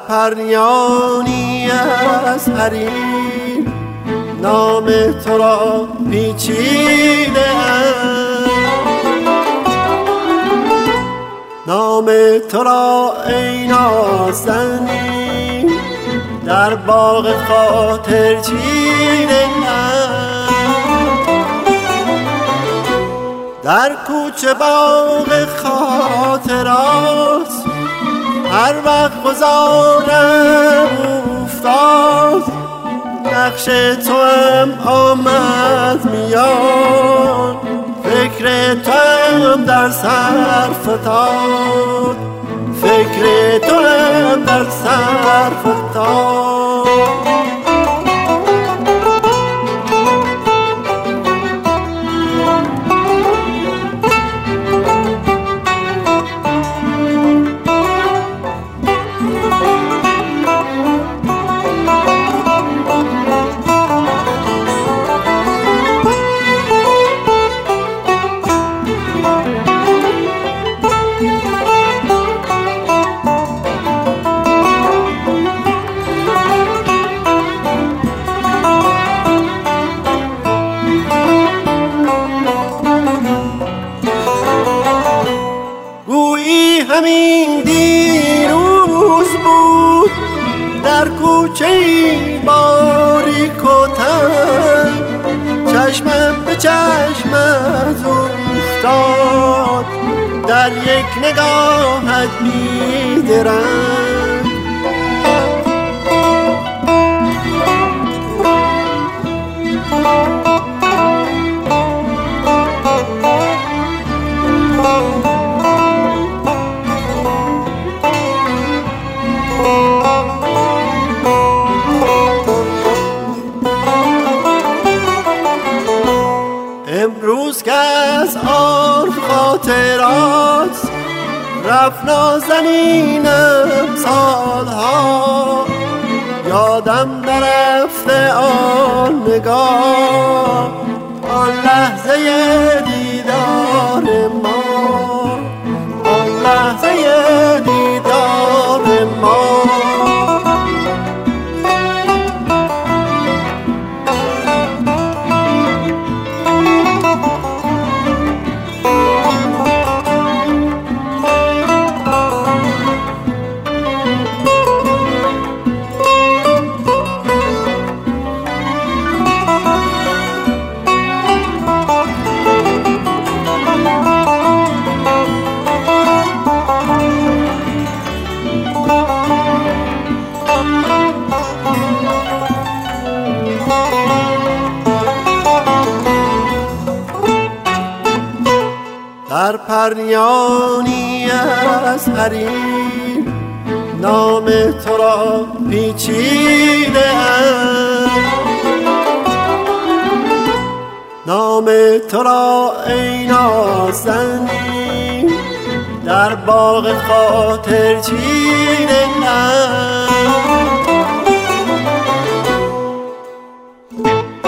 پریانی از حریر نام تو را پیچیده نام تو را ای نازنین در باغ خاطر چیده در کوچه باغ خاطرات هر وقت گذارم افتاد نقش تو هم آمد میاد فکر تو هم در سر فتاد فکر تو هم در سر فتاد همین دیروز بود در کوچه‌ای باریک و تنگ چشمم به چشمت افتاد در یک نگاهت بی‌درنگ امروز که از عرف خاطرات رفت نازنینم سالها یادم نرفته آن نگاه آن لحظه دیدار ما آن لحظه دیدار ما در پریانی از حریر نام تو را پیچیده نام تو را ای نازنین در باغ خاطر چیده